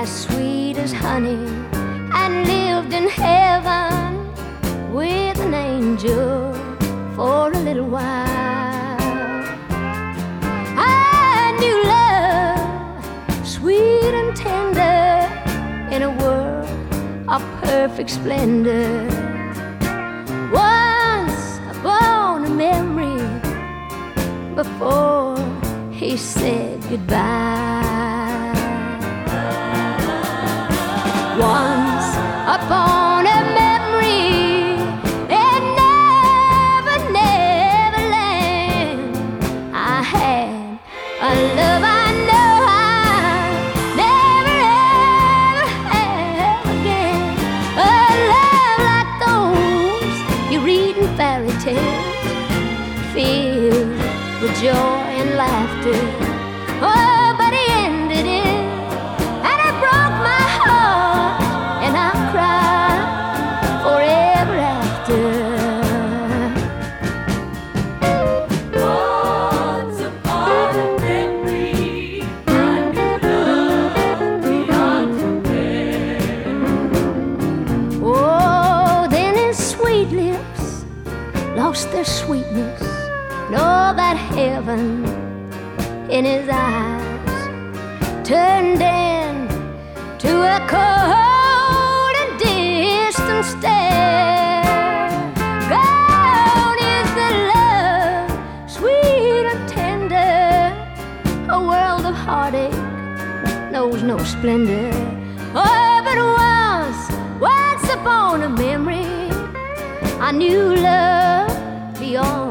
as sweet as honey, and lived in heaven with an angel for a little while. I knew love, sweet and tender, in a world of perfect splendor. Once upon a memory, before he said goodbye. Once upon a memory in Never, Neverland, I had a love I know I never ever have again. A love like those you read in fairy tales, filled with joy and laughter. Oh, but he ended it, and it broke my heart, and I cried forever after. Once upon a memory, I knew love beyond compare. Oh, then his sweet lips lost their sweetness, and all that heaven in his eyes turned into a cold and distant stare. Gone is the love, sweet and tender. A world of heartache knows no splendor. Oh, but once upon a memory, I knew love beyond